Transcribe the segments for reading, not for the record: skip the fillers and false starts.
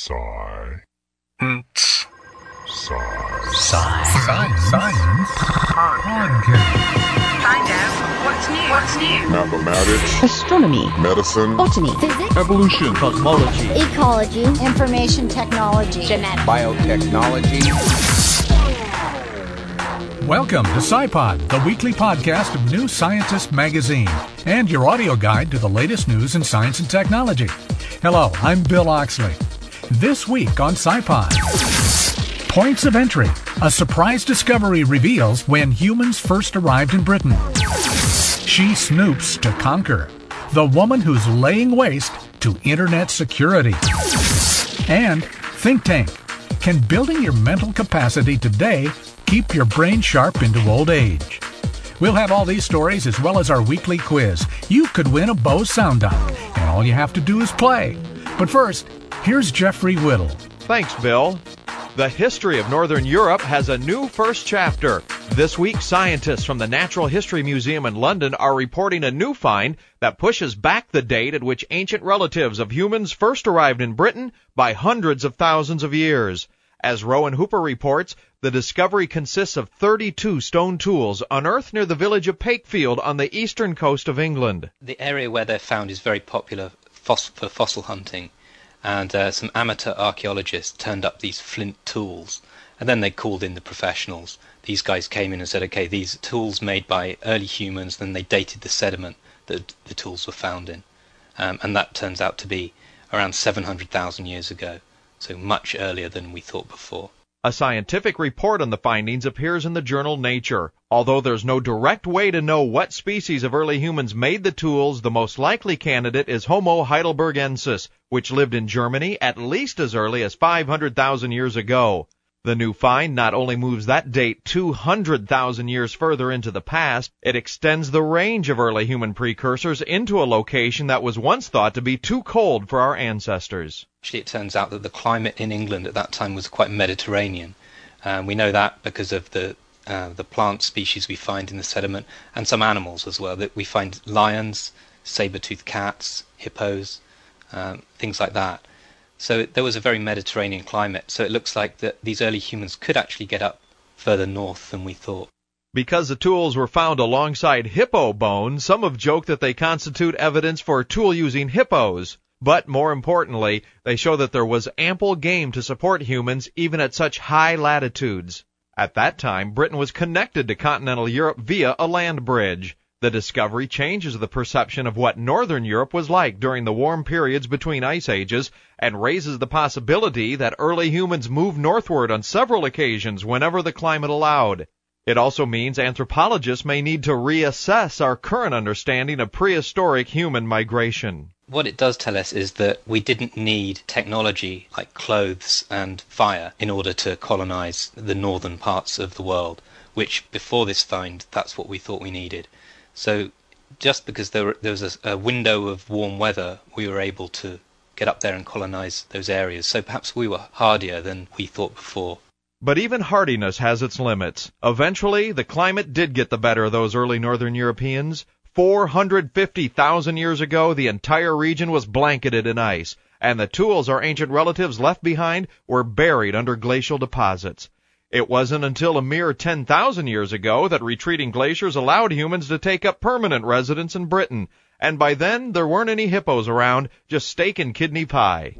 Science. Podcast. Find out what's new. Mathematics. Astronomy. Medicine. Botany. Physics. Evolution. Cosmology. Ecology. Information technology. Genetics. Biotechnology. Welcome to SciPod, the weekly podcast of New Scientist magazine, and your audio guide to the latest news in science and technology. Hello, I'm Bill Oxley. This week on SciPod, Points of Entry. A surprise discovery reveals when humans first arrived in Britain. She snoops to conquer. The woman who's laying waste to internet security. And Think Tank. Can building your mental capacity today keep your brain sharp into old age? We'll have all these stories as well as our weekly quiz. You could win a Bose Sound Dock, and all you have to do is play. But first, here's Jeffrey Whittle. Thanks, Bill. The history of Northern Europe has a new first chapter. This week, scientists from the Natural History Museum in London are reporting a new find that pushes back the date at which ancient relatives of humans first arrived in Britain by hundreds of thousands of years. As Rowan Hooper reports, the discovery consists of 32 stone tools unearthed near the village of Pakefield on the eastern coast of England. The area where they're found is very popular for fossil hunting, and some amateur archaeologists turned up these flint tools, and then they called in the professionals. These guys came in and said, okay, these are tools made by early humans, then they dated the sediment that the tools were found in, and that turns out to be around 700,000 years ago. So much earlier than we thought before. A scientific report on the findings appears in the journal Nature. Although there's no direct way to know what species of early humans made the tools, the most likely candidate is Homo heidelbergensis, which lived in Germany at least as early as 500,000 years ago. The new find not only moves that date 200,000 years further into the past, it extends the range of early human precursors into a location that was once thought to be too cold for our ancestors. Actually, it turns out that the climate in England at that time was quite Mediterranean. We know that because of the plant species we find in the sediment, and some animals as well. That we find lions, saber-toothed cats, hippos, things like that. So there was a very Mediterranean climate, so it looks like that these early humans could actually get up further north than we thought. Because the tools were found alongside hippo bones, some have joked that they constitute evidence for tool-using hippos. But more importantly, they show that there was ample game to support humans even at such high latitudes. At that time, Britain was connected to continental Europe via a land bridge. The discovery changes the perception of what Northern Europe was like during the warm periods between ice ages and raises the possibility that early humans moved northward on several occasions whenever the climate allowed. It also means anthropologists may need to reassess our current understanding of prehistoric human migration. What it does tell us is that we didn't need technology like clothes and fire in order to colonize the northern parts of the world, which before this find, that's what we thought we needed. So just because there was a window of warm weather, we were able to get up there and colonize those areas. So perhaps we were hardier than we thought before. But even hardiness has its limits. Eventually, the climate did get the better of those early northern Europeans. 450,000 years ago, the entire region was blanketed in ice, and the tools our ancient relatives left behind were buried under glacial deposits. It wasn't until a mere 10,000 years ago that retreating glaciers allowed humans to take up permanent residence in Britain, and by then there weren't any hippos around, just steak and kidney pie.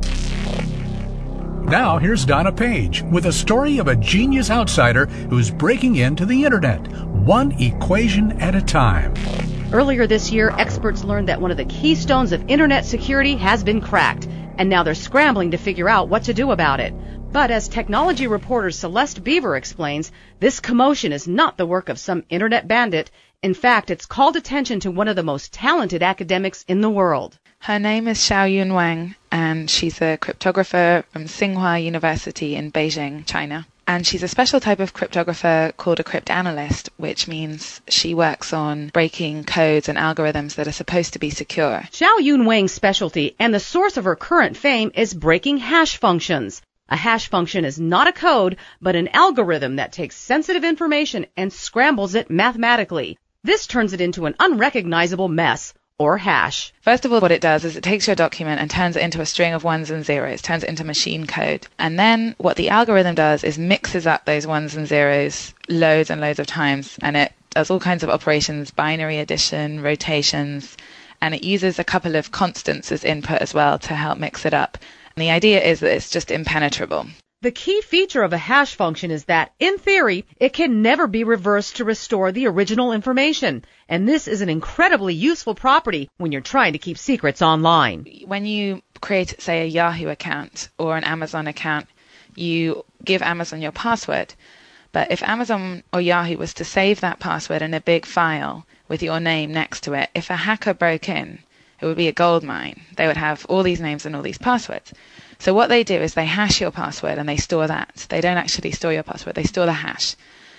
Now here's Donna Page with a story of a genius outsider who's breaking into the internet, one equation at a time. Earlier this year, experts learned that one of the keystones of internet security has been cracked, and now they're scrambling to figure out what to do about it. But as technology reporter Celeste Beaver explains, this commotion is not the work of some internet bandit. In fact, it's called attention to one of the most talented academics in the world. Her name is Xiaoyun Wang, and she's a cryptographer from Tsinghua University in Beijing, China. And she's a special type of cryptographer called a cryptanalyst, which means she works on breaking codes and algorithms that are supposed to be secure. Xiaoyun Wang's specialty and the source of her current fame is breaking hash functions. A hash function is not a code, but an algorithm that takes sensitive information and scrambles it mathematically. This turns it into an unrecognizable mess, or hash. First of all, what it does is it takes your document and turns it into a string of ones and zeros, turns it into machine code. And then what the algorithm does is mixes up those ones and zeros loads and loads of times, and it does all kinds of operations, binary addition, rotations, and it uses a couple of constants as input as well to help mix it up. And the idea is that it's just impenetrable. The key feature of a hash function is that, in theory, it can never be reversed to restore the original information. And this is an incredibly useful property when you're trying to keep secrets online. When you create, say, a Yahoo account or an Amazon account, you give Amazon your password. But if Amazon or Yahoo was to save that password in a big file with your name next to it, if a hacker broke in, it would be a gold mine. They would have all these names and all these passwords. So what they do is they hash your password and they store that. They don't actually store your password, they store the hash.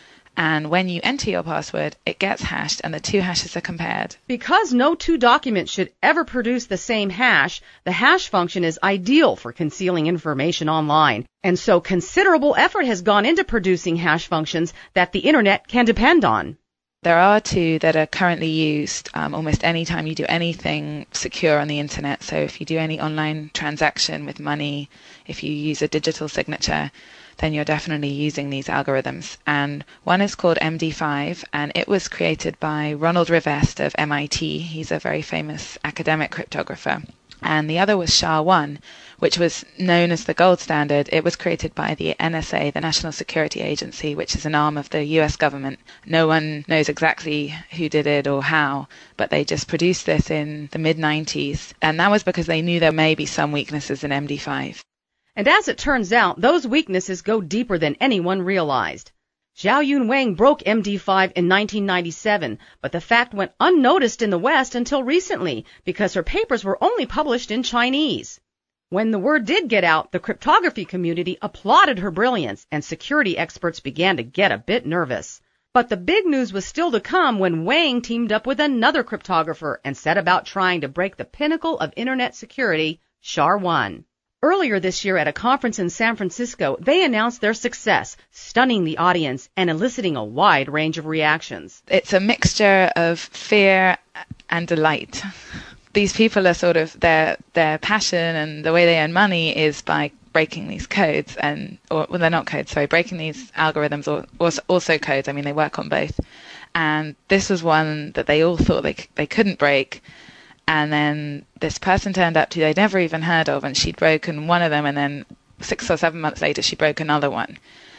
And when you enter your password, it gets hashed and the two hashes are compared. Because no two documents should ever produce the same hash, the hash function is ideal for concealing information online. And so considerable effort has gone into producing hash functions that the internet can depend on. There are two that are currently used almost any time you do anything secure on the internet. So if you do any online transaction with money, if you use a digital signature, then you're definitely using these algorithms. And one is called MD5, and it was created by Ronald Rivest of MIT. He's a very famous academic cryptographer. And the other was SHA-1, which was known as the gold standard. It was created by the NSA, the National Security Agency, which is an arm of the US government. No one knows exactly who did it or how, but they just produced this in the mid-90s. And that was because they knew there may be some weaknesses in MD5. And as it turns out, those weaknesses go deeper than anyone realized. Xiaoyun Wang broke MD5 in 1997, but the fact went unnoticed in the West until recently because her papers were only published in Chinese. When the word did get out, the cryptography community applauded her brilliance, and security experts began to get a bit nervous. But the big news was still to come when Wang teamed up with another cryptographer and set about trying to break the pinnacle of internet security, SHA-1. Earlier this year at a conference in San Francisco, they announced their success, stunning the audience and eliciting a wide range of reactions. It's a mixture of fear and delight. These people are sort of, their passion and the way they earn money is by breaking these codes, they're not codes, sorry, breaking these algorithms or also codes. I mean, they work on both. And this was one that they all thought they couldn't break. And then this person turned up who they'd never even heard of, and she'd broken one of them, and then 6 or 7 months later she broke another one.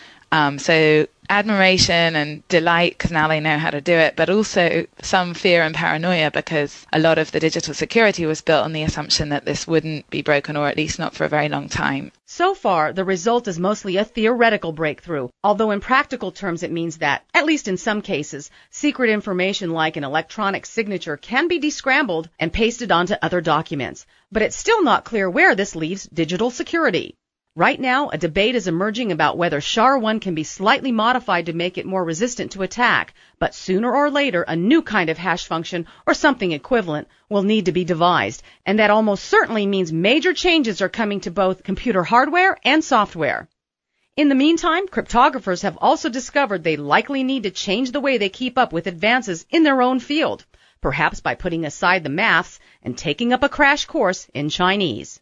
So admiration and delight because now they know how to do it, but also some fear and paranoia because a lot of the digital security was built on the assumption that this wouldn't be broken, or at least not for a very long time. So far, the result is mostly a theoretical breakthrough, although in practical terms it means that, at least in some cases, secret information like an electronic signature can be descrambled and pasted onto other documents. But it's still not clear where this leaves digital security. Right now, a debate is emerging about whether SHA-1 can be slightly modified to make it more resistant to attack, but sooner or later a new kind of hash function or something equivalent will need to be devised, and that almost certainly means major changes are coming to both computer hardware and software. In the meantime, cryptographers have also discovered they likely need to change the way they keep up with advances in their own field, perhaps by putting aside the maths and taking up a crash course in Chinese.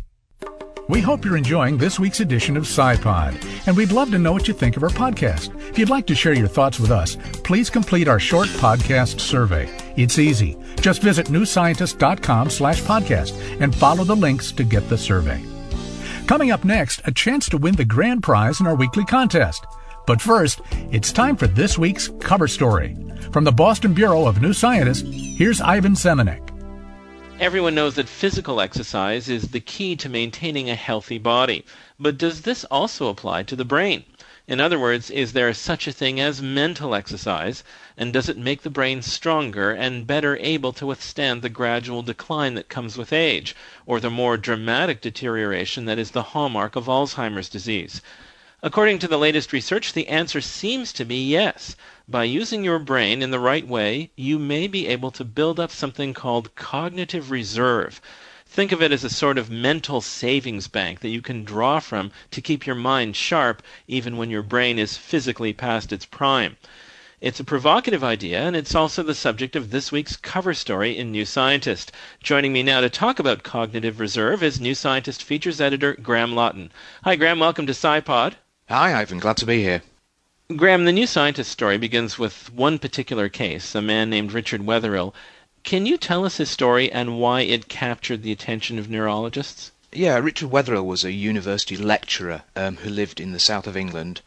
We hope you're enjoying this week's edition of SciPod, and we'd love to know what you think of our podcast. If you'd like to share your thoughts with us, please complete our short podcast survey. It's easy. Just visit newscientist.com/podcast and follow the links to get the survey. Coming up next, a chance to win the grand prize in our weekly contest. But first, it's time for this week's cover story. From the Boston Bureau of New Scientist, here's Ivan Semenek. Everyone knows that physical exercise is the key to maintaining a healthy body. But does this also apply to the brain? In other words, is there such a thing as mental exercise, and does it make the brain stronger and better able to withstand the gradual decline that comes with age, or the more dramatic deterioration that is the hallmark of Alzheimer's disease? According to the latest research, the answer seems to be yes. By using your brain in the right way, you may be able to build up something called cognitive reserve. Think of it as a sort of mental savings bank that you can draw from to keep your mind sharp even when your brain is physically past its prime. It's a provocative idea, and it's also the subject of this week's cover story in New Scientist. Joining me now to talk about cognitive reserve is New Scientist features editor Graham Lawton. Hi, Graham. Welcome to SciPod. Hi, Ivan. Glad to be here. Graham, the New Scientist story begins with one particular case, a man named Richard Wetherill. Can you tell us his story and why it captured the attention of neurologists? Yeah, Richard Wetherill was a university lecturer who lived in the south of England.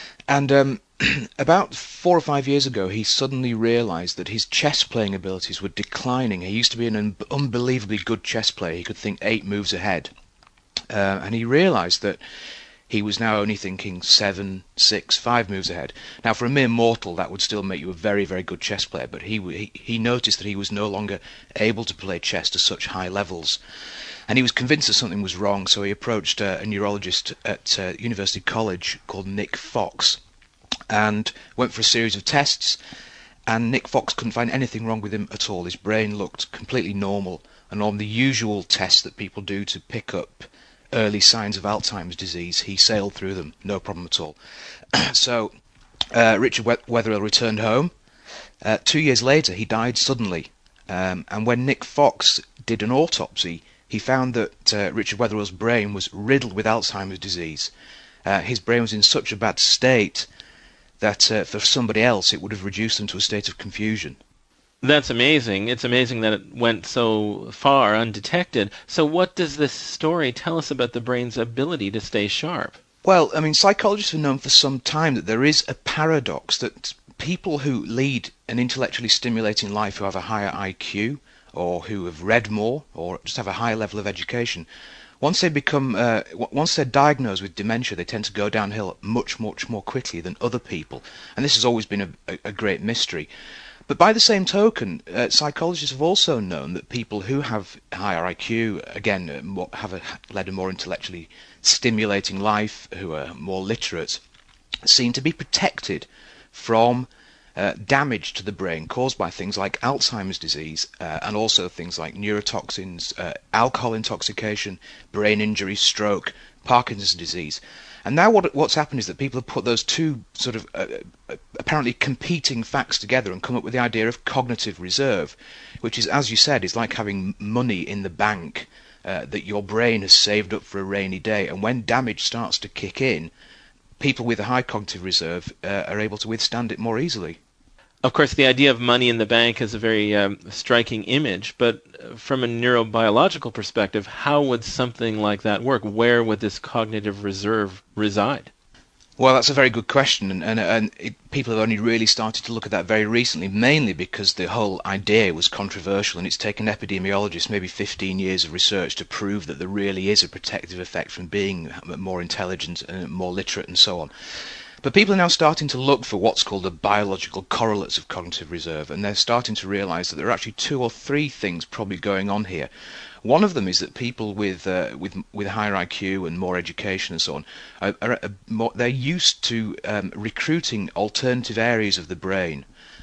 And about 4 or 5 years ago, he suddenly realised that his chess-playing abilities were declining. He used to be an unbelievably good chess player. He could think 8 moves ahead. And he realised that he was now only thinking 7, 6, 5 moves ahead. Now, for a mere mortal, that would still make you a very, very good chess player, but he noticed that he was no longer able to play chess to such high levels. And he was convinced that something was wrong, so he approached a neurologist at University College called Nick Fox and went for a series of tests, and Nick Fox couldn't find anything wrong with him at all. His brain looked completely normal, and on the usual tests that people do to pick up early signs of Alzheimer's disease, he sailed through them, no problem at all. So Richard Wetherill returned home. 2 years later, he died suddenly. And when Nick Fox did an autopsy, he found that Richard Wetherill's brain was riddled with Alzheimer's disease. His brain was in such a bad state that for somebody else it would have reduced them to a state of confusion. That's amazing. It's amazing that it went so far undetected. So what does this story tell us about the brain's ability to stay sharp? Well, I mean, psychologists have known for some time that there is a paradox that people who lead an intellectually stimulating life, who have a higher IQ, or who have read more, or just have a higher level of education, once they're diagnosed with dementia, they tend to go downhill much, much more quickly than other people. And this has always been a great mystery. But by the same token, psychologists have also known that people who have higher IQ, again, have led a more intellectually stimulating life, who are more literate, seem to be protected from damage to the brain caused by things like Alzheimer's disease and also things like neurotoxins, alcohol intoxication, brain injury, stroke, Parkinson's disease. And now what's happened is that people have put those two sort of apparently competing facts together and come up with the idea of cognitive reserve, which is, as you said, is like having money in the bank that your brain has saved up for a rainy day. And when damage starts to kick in, people with a high cognitive reserve are able to withstand it more easily. Of course, the idea of money in the bank is a very striking image, but from a neurobiological perspective, how would something like that work? Where would this cognitive reserve reside? Well, that's a very good question, and people have only really started to look at that very recently, mainly because the whole idea was controversial, and it's taken epidemiologists maybe 15 years of research to prove that there really is a protective effect from being more intelligent and more literate and so on. But people are now starting to look for what's called the biological correlates of cognitive reserve, and they're starting to realise that there are actually 2 or 3 things probably going on here. One of them is that people with higher IQ and more education and so on, they're used to recruiting alternative areas of the brain.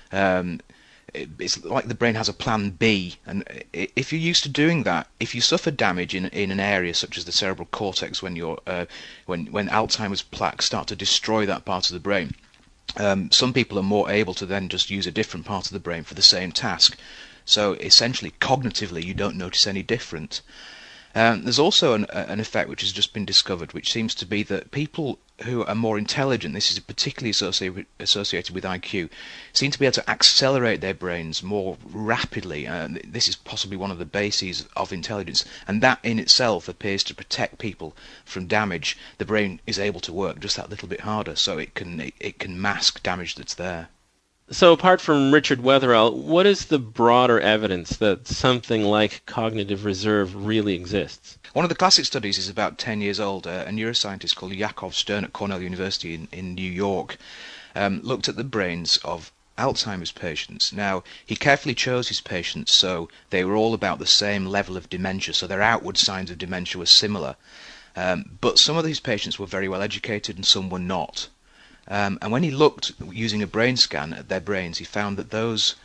It's like the brain has a plan B, and if you're used to doing that, if you suffer damage in an area such as the cerebral cortex, when Alzheimer's plaques start to destroy that part of the brain, some people are more able to then just use a different part of the brain for the same task. So essentially, cognitively, you don't notice any different. There's also an effect which has just been discovered, which seems to be that people who are more intelligent, this is particularly associated with IQ, seem to be able to accelerate their brains more rapidly. This is possibly one of the bases of intelligence, and that in itself appears to protect people from damage. The brain is able to work just that little bit harder, so it can mask damage that's there. So apart from Richard Wetherill, what is the broader evidence that something like cognitive reserve really exists? One of the classic studies is about 10 years old. A neuroscientist called Yakov Stern at Cornell University in New York looked at the brains of Alzheimer's patients. Now, he carefully chose his patients so they were all about the same level of dementia, so their outward signs of dementia were similar. But some of these patients were very well educated and some were not. And when he looked using a brain scan at their brains, he found that those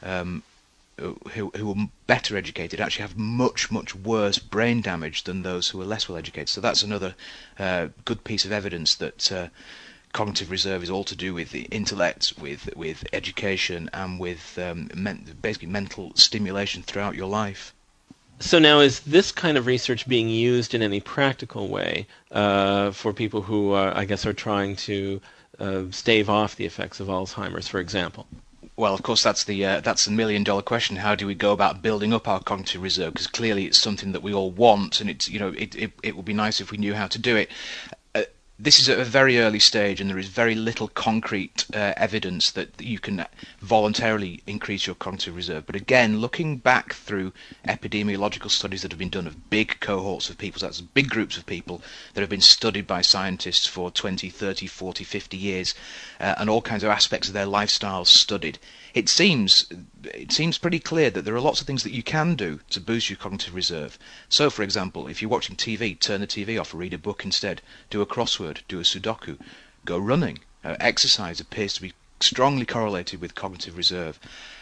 who were better educated actually have much, much worse brain damage than those who were less well educated. So that's another good piece of evidence that cognitive reserve is all to do with the intellect, with education, and with basically mental stimulation throughout your life. So now, is this kind of research being used in any practical way for people who, are trying to stave off the effects of Alzheimer's, for example? Well, of course, that's the million-dollar question. How do we go about building up our cognitive reserve? Because clearly, it's something that we all want, and it would be nice if we knew how to do it. This is at a very early stage, and there is very little concrete evidence that you can voluntarily increase your cognitive reserve. But again, looking back through epidemiological studies that have been done of big cohorts of people, so that's big groups of people that have been studied by scientists for 20, 30, 40, 50 years, and all kinds of aspects of their lifestyles studied, it seems pretty clear that there are lots of things that you can do to boost your cognitive reserve. So, for example, if you're watching TV, turn the TV off, read a book instead, do a crossword, do a Sudoku, go running. Exercise appears to be strongly correlated with cognitive reserve.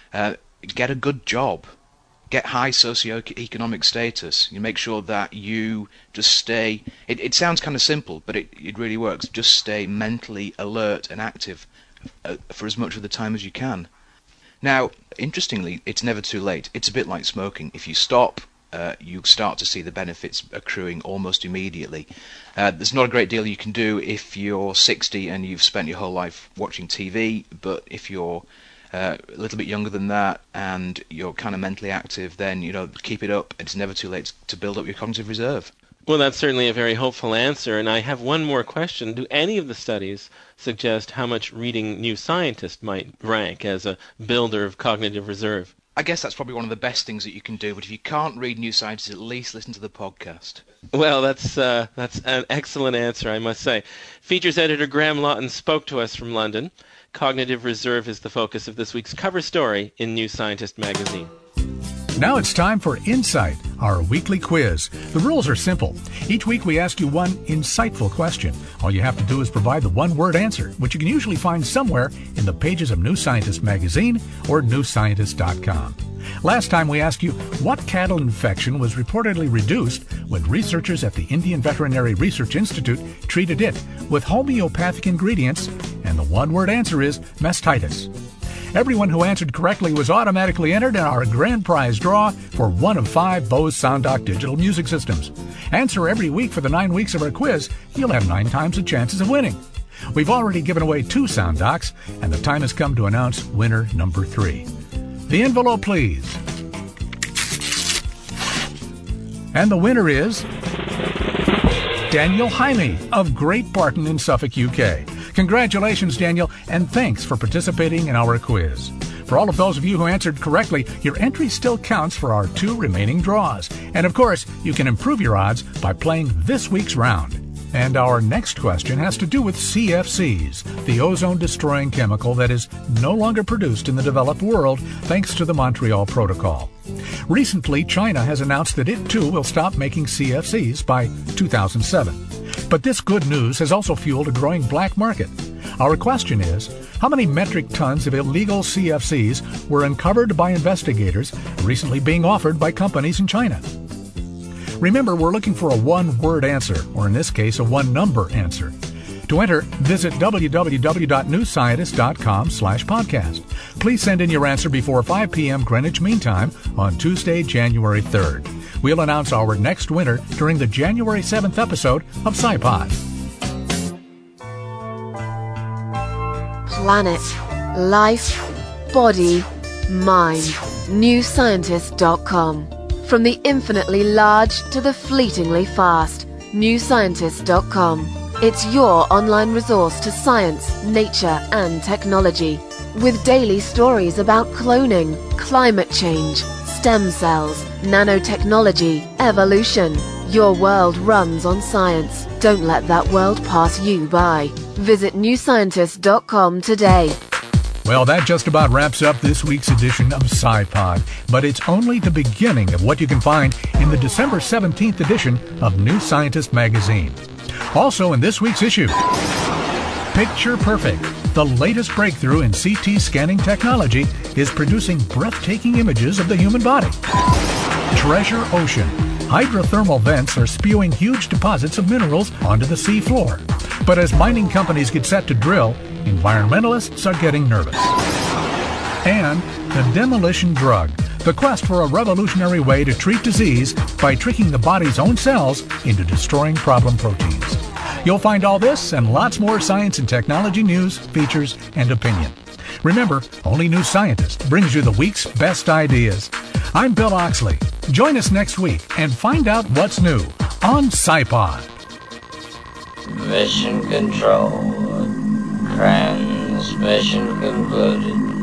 Get a good job. Get high socioeconomic status. You make sure that you just stay... It sounds kind of simple, but it really works. Just stay mentally alert and active for as much of the time as you can. Now, interestingly, it's never too late. It's a bit like smoking. If you stop, you start to see the benefits accruing almost immediately. There's not a great deal you can do if you're 60 and you've spent your whole life watching TV, but if you're a little bit younger than that and you're kind of mentally active, then, keep it up. It's never too late to build up your cognitive reserve. Well, that's certainly a very hopeful answer, and I have one more question. Do any of the studies suggest how much reading New Scientist might rank as a builder of cognitive reserve? I guess that's probably one of the best things that you can do, but if you can't read New Scientist, at least listen to the podcast. Well, that's an excellent answer, I must say. Features editor Graham Lawton spoke to us from London. Cognitive reserve is the focus of this week's cover story in New Scientist magazine. Now it's time for Insight, our weekly quiz. The rules are simple. Each week we ask you one insightful question. All you have to do is provide the one-word answer, which you can usually find somewhere in the pages of New Scientist magazine or newscientist.com. Last time we asked you what cattle infection was reportedly reduced when researchers at the Indian Veterinary Research Institute treated it with homeopathic ingredients, and the one-word answer is mastitis. Everyone who answered correctly was automatically entered in our grand prize draw for one of 5 Bose SoundDock digital music systems. Answer every week for the 9 weeks of our quiz, you'll have 9 times the chances of winning. We've already given away 2 SoundDocks, and the time has come to announce winner number 3. The envelope, please. And the winner is Daniel Jaime of Great Barton in Suffolk, UK. Congratulations, Daniel, and thanks for participating in our quiz. For all of those of you who answered correctly, your entry still counts for our 2 remaining draws. And of course, you can improve your odds by playing this week's round. And our next question has to do with CFCs, the ozone-destroying chemical that is no longer produced in the developed world thanks to the Montreal Protocol. Recently, China has announced that it too will stop making CFCs by 2007. But this good news has also fueled a growing black market. Our question is, how many metric tons of illegal CFCs were uncovered by investigators recently being offered by companies in China? Remember, we're looking for a one-word answer, or in this case, a one-number answer. To enter, visit www.newscientist.com/podcast. Please send in your answer before 5 p.m. Greenwich Mean Time on Tuesday, January 3rd. We'll announce our next winner during the January 7th episode of SciPod. Planet, life, body, mind. NewScientist.com. From the infinitely large to the fleetingly fast. NewScientist.com. It's your online resource to science, nature, and technology. With daily stories about cloning, climate change, STEM cells, nanotechnology, evolution. Your world runs on science. Don't let that world pass you by. Visit NewScientist.com today. Well, that just about wraps up this week's edition of SciPod, but it's only the beginning of what you can find in the December 17th edition of New Scientist magazine. Also in this week's issue, Picture Perfect, the latest breakthrough in CT scanning technology, is producing breathtaking images of the human body. Treasure Ocean, Hydrothermal vents are spewing huge deposits of minerals onto the sea floor. But as mining companies get set to drill, environmentalists are getting nervous. And the demolition drug, the quest for a revolutionary way to treat disease by tricking the body's own cells into destroying problem proteins. You'll find all this and lots more science and technology news, features, and opinion. Remember, only New Scientist brings you the week's best ideas. I'm Bill Oxley. Join us next week and find out what's new on SciPod. Mission control. Transmission concluded.